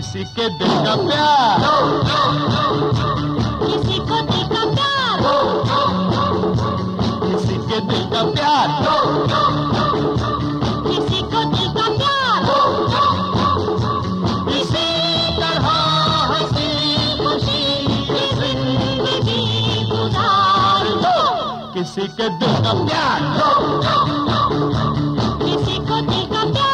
किसी के दिल का प्यार, किसी को दिल का प्यार, किसी के दिल का प्यार, किसी को दिल का प्यार, इसी तरह हंसी खुशी जिंदगी गुजार दो। किसी के दिल का प्यार, किसी को दिल का प्यार,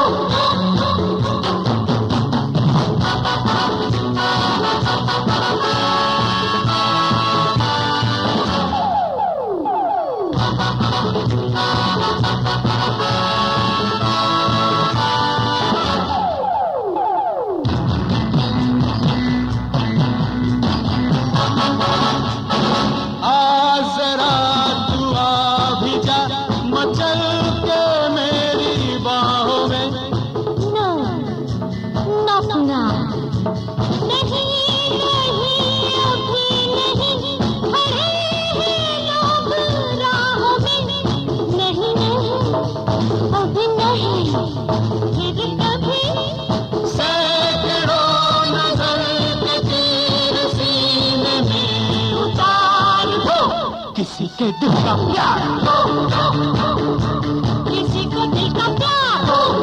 मचल के मेरी बाहों में। No, not now. नहीं नहीं अभी नहीं, खड़े हैं लोग राहों में। नहीं नहीं अभी नहीं, फिर कभी सैकड़ों नजर के तीर सीने में उतार दो। किसी के दिल का प्यार, किसी को दिल का प्यार,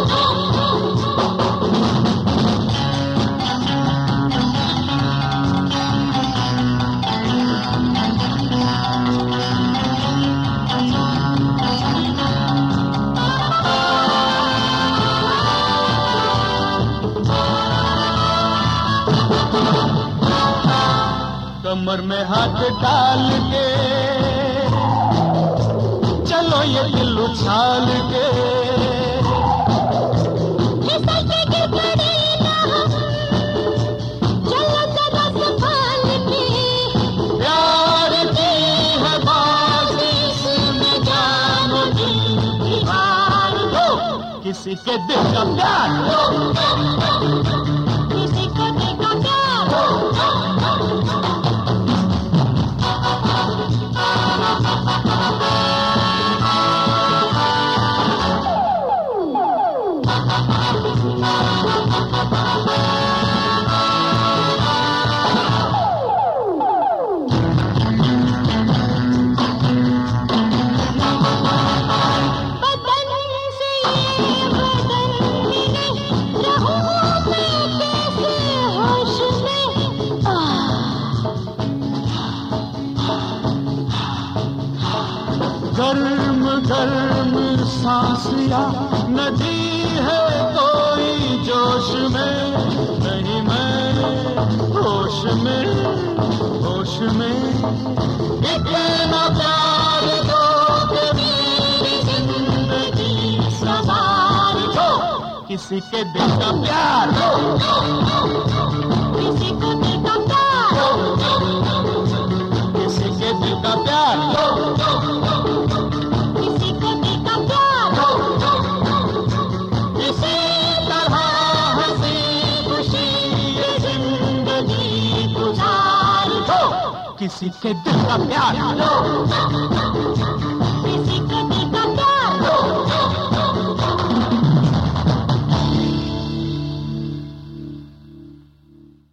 कमर में हाथ डाल के चलो ये दिल उछाल के, फिसल के गिर पड़े ना हम, चलो जरा संभाल के। प्यार की है बाजी इसमें जानो दिल की हार दो। किसी के दिल का प्यार, किसी को दिल का प्यार, बदन से ये बदन मिले, रहूं मैं कैसे होश में। गर्म गर्म सांसिया नदी है कोई जोश में। नहीं मैं होश में, होश में इतना प्यार दो कि मेरी जिंदगी संवार दो। किसी के दिल का प्यार, किसी को दिल का प्यार, किसी के दिल का प्यार, किसी को दिल का प्यार, इसी तरह हंसी खुशी ये जिंदगी गुजार दो। किसी के दिल का प्यार।